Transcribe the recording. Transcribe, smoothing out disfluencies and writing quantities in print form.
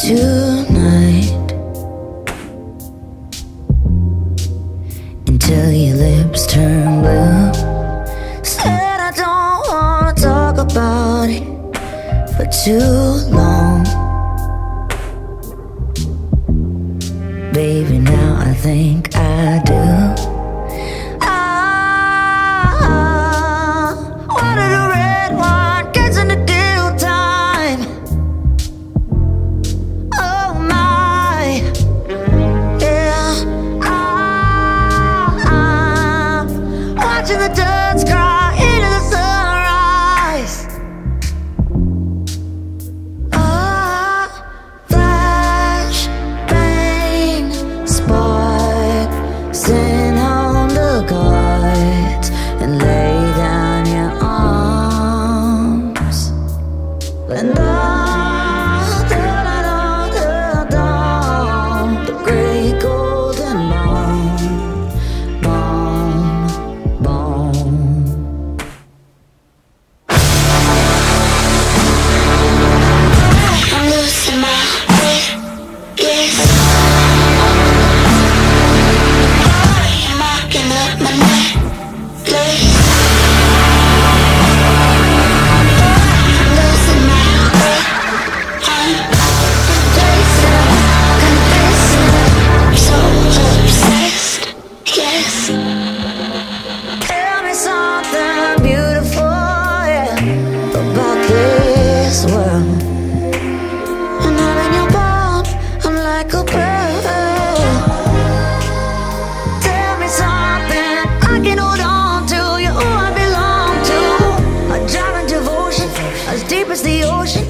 tonight until your lips turn blue. Said I don't wanna talk about it for too long. Baby, now I think I do. What did the red wine gets in the deal time? Oh my, yeah. I'm watching the ducks cry into the sunrise. Flash, bang, spark, send home the guards and lay down your arms. And the great golden bone. I'm losing my head, yes. I'm marking up my necklace. I'm losing my head, I'm confessing, I'm so obsessed, yes. Tell me something beautiful, yeah, about this world. And I'm in your palm, I'm like a bird. Tell me something I can hold on to. You're who I belong to. A giant devotion, as deep as the ocean.